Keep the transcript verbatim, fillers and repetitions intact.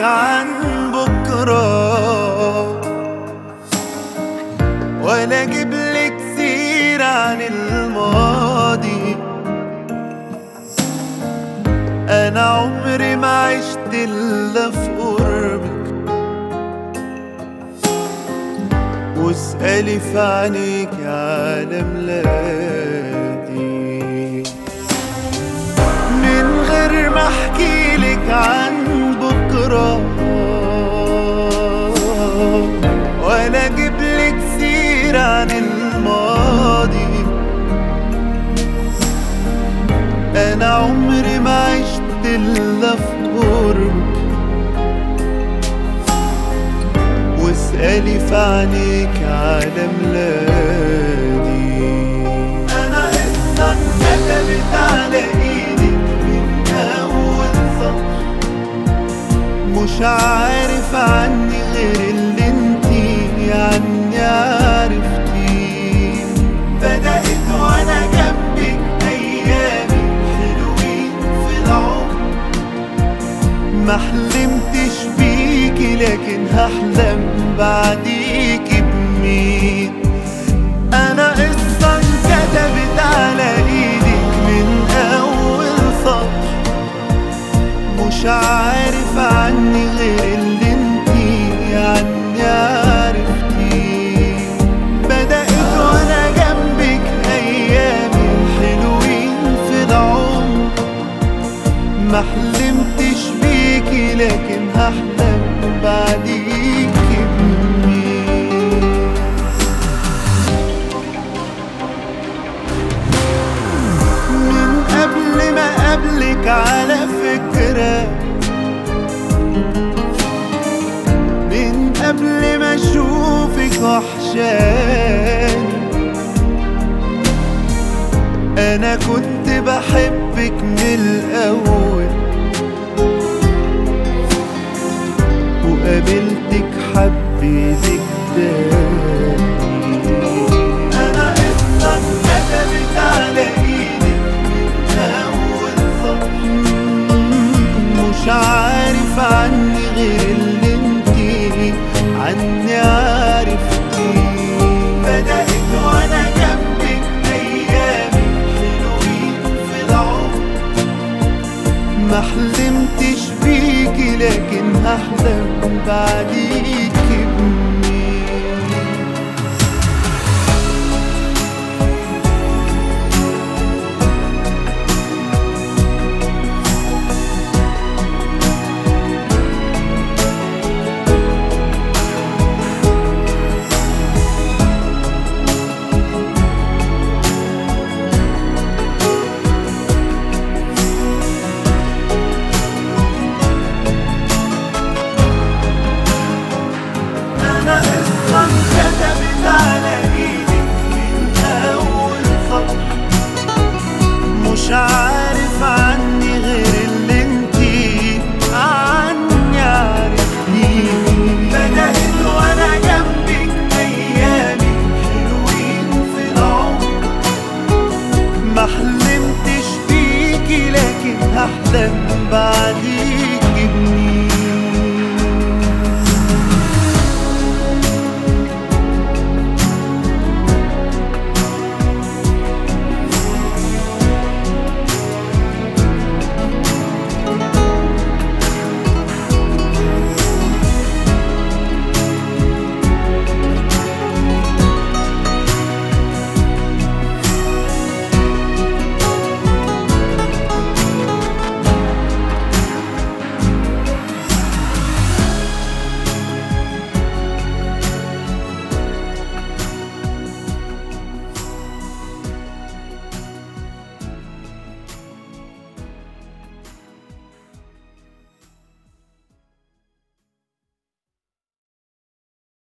عن بكرة ولا اجيبلك سيرة عن الماضي. انا عمري ما عشت الا في قربك، واسألي في عينيك على ميلادي. من غير ما احكيلك عن بكرة ولا اجيبلك سيرة عن الماضي، انا عمري ما عشت الا في قربك، واسألي في عينيك على ميلادي. انا قصة اتكتبت على ايدك من اول سطر، مش عارف عني غير اللي انتي عني عرفتيه. بدأت وانا جنبك ايامي حلوين في العمر، ما حلمتش بيكي لكن هحلم بعديكي بمين. انا قصة انكتبت على ايدك من اول سطر، مش عارف عني غير اللي انتي عني عرفتيه. بدأت وانا جنبك ايامي حلوين في العمر، ما حلمتش بيكي لكن هحلم بعديكي بمين. من قبل ما قبلك على فكرة، من قبل ما اشوفك وحشاني، انا كنت بحبك من الاول، وقابلتك حبيتك تاني. انا قصة اتكتبت على ايدك من اول سطر، مش عارف عني غير اللي انتي عني عرفتيه. بدأت وانا جنبك ايامي حلوين في العمر، ما حلمتش بيكي لكن هحلم بعديكي.